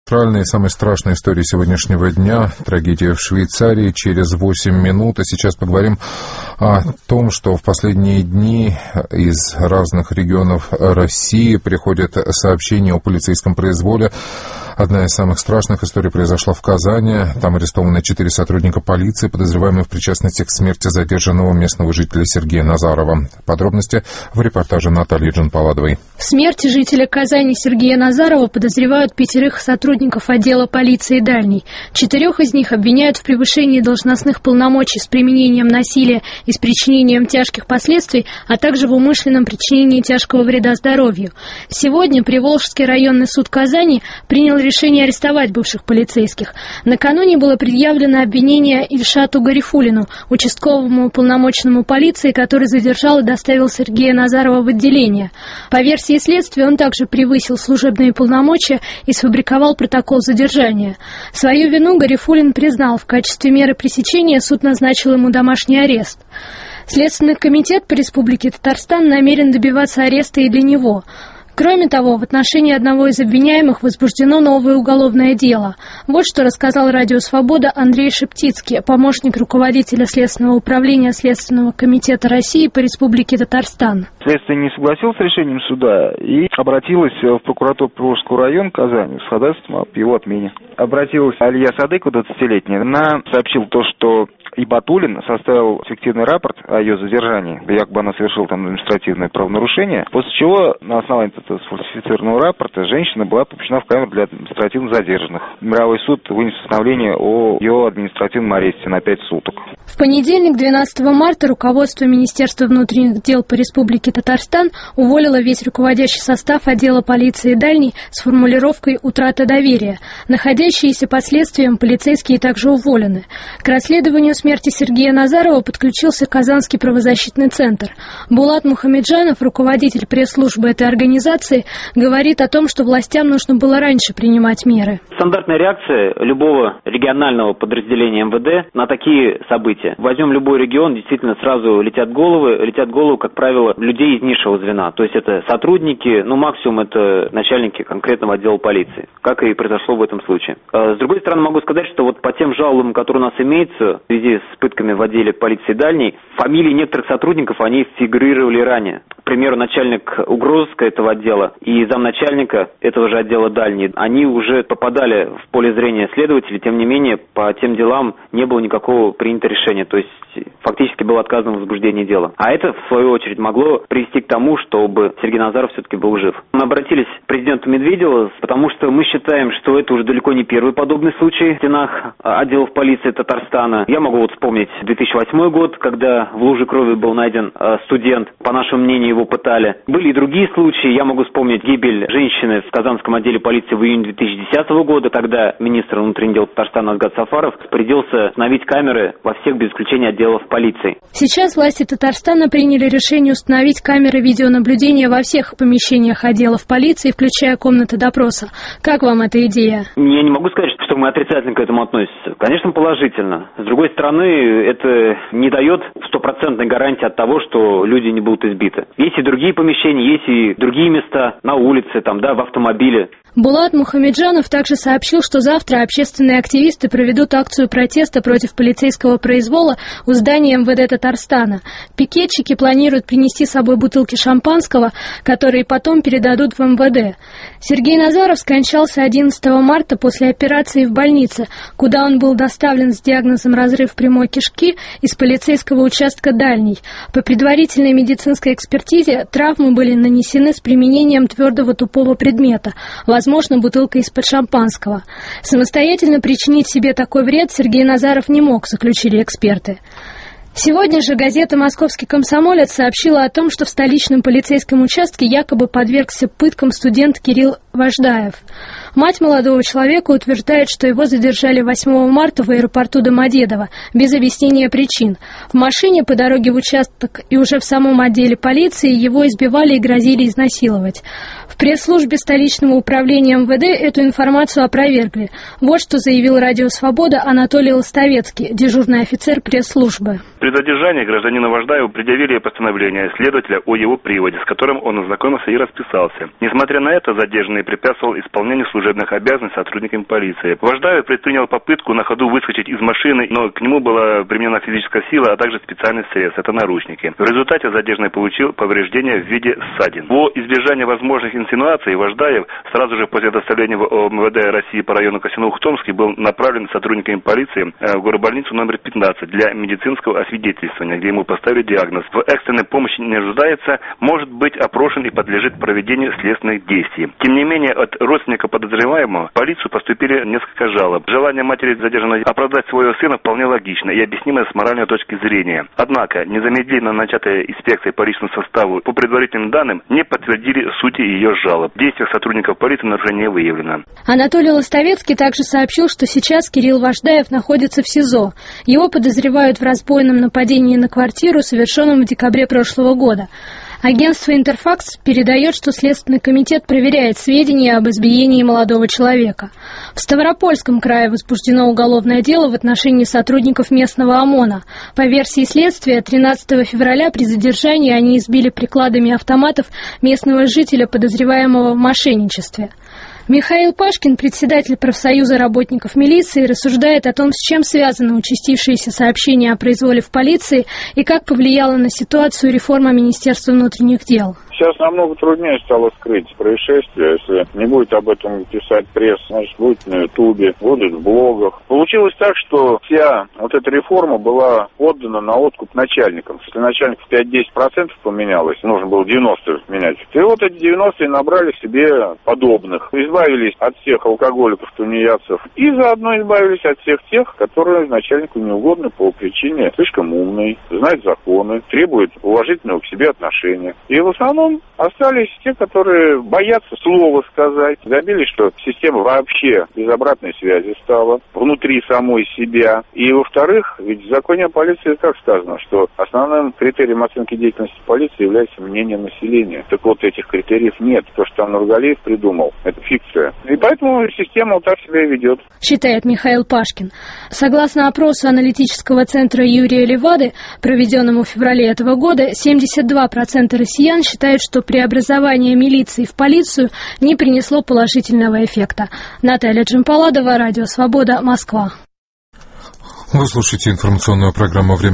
Центральная и самая страшная история сегодняшнего дня – трагедия в Швейцарии через 8 минут. А сейчас поговорим о том, что в последние дни из разных регионов России приходят сообщения о полицейском произволе. Одна из самых страшных историй произошла в Казани. Там арестованы 4 сотрудника полиции, подозреваемые в причастности к смерти задержанного местного жителя Сергея Назарова. Подробности в репортаже Натальи Джанпаладовой. В смерти жителя Казани Сергея Назарова подозревают 5 сотрудников отдела полиции «Дальний». 4 из них обвиняют в превышении должностных полномочий с применением насилия и с причинением тяжких последствий, а также в умышленном причинении тяжкого вреда здоровью. Сегодня Приволжский районный суд Казани принял решение арестовать бывших полицейских. Накануне было предъявлено обвинение Ильшату Гарифуллину, участковому уполномоченному полиции, который задержал и доставил Сергея Назарова в отделение. По версии следствия, он также превысил служебные полномочия и сфабриковал протокол задержания. Свою вину Гарифуллин признал. В качестве меры пресечения суд назначил ему домашний арест. Следственный комитет по Республике Татарстан намерен добиваться ареста и для него. Кроме того, в отношении одного из обвиняемых возбуждено новое уголовное дело. Вот что рассказал Радио Свобода Андрей Шептицкий, помощник руководителя Следственного управления Следственного комитета России по Республике Татарстан. Следствие не согласилось с решением суда и обратилось в прокуратуру Приволжского района Казани с ходатайством об его отмене. Обратилась Алия Садыкова, 20-летняя. Она сообщила то, что Ибатуллин составил фиктивный рапорт о ее задержании, якобы она совершила там административное правонарушение, после чего на основании этого сфальсифицированного рапорта женщина была помещена в камеру для административно задержанных. Мировой суд вынес постановление о ее административном аресте на 5 суток. В понедельник, 12 марта, руководство Министерства внутренних дел по Республике Татарстан уволило весь руководящий состав отдела полиции «Дальний» с формулировкой «утрата доверия». Находящиеся под следствием полицейские также уволены. К расследованию смерти Сергея Назарова подключился Казанский правозащитный центр. Булат Мухамеджанов, руководитель пресс-службы этой организации, говорит о том, что властям нужно было раньше принимать меры. Стандартная реакция любого регионального подразделения МВД на такие события. Возьмем любой регион, действительно сразу летят головы, как правило, людей из низшего звена. То есть это сотрудники, максимум это начальники конкретного отдела полиции, как и произошло в этом случае. С другой стороны, могу сказать, что вот по тем жалобам, которые у нас имеются в связи с пытками в отделе полиции «Дальний», фамилии некоторых сотрудников, они фигурировали ранее. К примеру, начальник угрозыска этого отдела и замначальника этого же отдела «Дальний», они уже попадали в поле зрения следователей, тем не менее, по тем делам не было никакого принято решения, то есть фактически было отказано в возбуждении дела. А это, в свою очередь, могло привести к тому, чтобы Сергей Назаров все-таки был жив. Мы обратились к президенту Медведеву, потому что мы считаем, что это уже далеко не первый подобный случай в стенах отделов полиции Татарстана. Я могу вспомнить 2008 год, когда в луже крови был найден студент, по нашему мнению, его пытали. Были и другие случаи. Я могу вспомнить гибель женщины в Казанском отделе полиции в июне 2010 года, когда министр внутренних дел Татарстана Асгат Сафаров распорядился установить камеры во всех, без исключения, отделов полиции. Сейчас власти Татарстана приняли решение установить камеры видеонаблюдения во всех помещениях отделов полиции, включая комнаты допроса. Как вам эта идея? Я не могу сказать, что мы отрицательно к этому относимся. Конечно, положительно. С другой стороны, это не дает стопроцентной гарантии от того, что люди не будут избиты. Есть и другие помещения, есть и другие места на улице, в автомобиле. Булат Мухамеджанов также сообщил, что завтра общественные активисты проведут акцию протеста против полицейского произвола у здания МВД Татарстана. Пикетчики планируют принести с собой бутылки шампанского, которые потом передадут в МВД. Сергей Назаров скончался 11 марта после операции в больнице, куда он был доставлен с диагнозом разрыв прямой кишки из полицейского участка «Дальний». По предварительной медицинской экспертизе травмы были нанесены с применением твердого тупого предмета, возможно, бутылка из-под шампанского. Самостоятельно причинить себе такой вред Сергей Назаров не мог, заключили эксперты. Сегодня же газета «Московский комсомолец» сообщила о том, что в столичном полицейском участке якобы подвергся пыткам студент Кирилл Вождаев. Мать молодого человека утверждает, что его задержали 8 марта в аэропорту Домодедово без объяснения причин. В машине по дороге в участок и уже в самом отделе полиции его избивали и грозили изнасиловать. В пресс-службе столичного управления МВД эту информацию опровергли. Вот что заявил Радио Свобода Анатолий Лостовецкий, дежурный офицер пресс-службы. При задержании гражданину Важдаеву предъявили постановление следователя о его приводе, с которым он ознакомился и расписался. Несмотря на это, задержанный препятствовал исполнению служебных обязанностей сотрудниками полиции. Важдаев предпринял попытку на ходу выскочить из машины, но к нему была применена физическая сила, а также специальный средств, это наручники. В результате задержанный получил повреждения в виде ссадин. Во избежание возможных инсинуаций Важдаев сразу же после доставления в МВД России по району Косино-Ухтомский был направлен сотрудниками полиции в горбольницу номер 15 для медицинского освидетельствования, где ему поставили диагноз. В экстренной помощи не нуждается, может быть опрошен и подлежит проведению следственных действий. Тем не менее, от родственника подозреваемого в полицию поступили несколько жалоб. Желание матери задержанного оправдать своего сына вполне логично и объяснимо с моральной точки зрения. Однако, незамедлительно начатая инспекция по личному составу по предварительным данным не подтвердили сути ее жалоб. В действиях сотрудников полиции нарушение не выявлено. Анатолий Лостовецкий также сообщил, что сейчас Кирилл Важдаев находится в СИЗО. Его подозревают в разбойном нападении на квартиру, совершенном в декабре прошлого года. Агентство «Интерфакс» передает, что Следственный комитет проверяет сведения об избиении молодого человека. В Ставропольском крае возбуждено уголовное дело в отношении сотрудников местного ОМОНа. По версии следствия, 13 февраля при задержании они избили прикладами автоматов местного жителя, подозреваемого в мошенничестве. Михаил Пашкин, председатель профсоюза работников милиции, рассуждает о том, с чем связаны участившиеся сообщения о произволе в полиции и как повлияла на ситуацию реформа Министерства внутренних дел. Сейчас намного труднее стало скрыть происшествие. Если не будет об этом писать пресса, значит, будет на Ютубе, будет в блогах. Получилось так, что вся вот эта реформа была отдана на откуп начальникам. Если начальников 5-10% поменялось, нужно было 90 менять. И вот эти 90 набрали себе подобных. Избавились от всех алкоголиков, тунеядцев. И заодно избавились от всех тех, которые начальнику не угодны по причине слишком умный, знает законы, требует уважительного к себе отношения. И в основном остались те, которые боятся слова сказать. Добились, что система вообще без обратной связи стала внутри самой себя. И, во-вторых, ведь в законе о полиции как сказано, что основным критерием оценки деятельности полиции является мнение населения. Так вот, этих критериев нет. То, что там Нургалиев придумал, это фикция. И поэтому система вот так себя и ведет. Считает Михаил Пашкин. Согласно опросу аналитического центра Юрия Левады, проведенному в феврале этого года, 72% россиян считают, что преобразование милиции в полицию не принесло положительного эффекта. Наталья Джампаладова, Радио Свобода, Москва. Вы слушаете информационную программу «Время».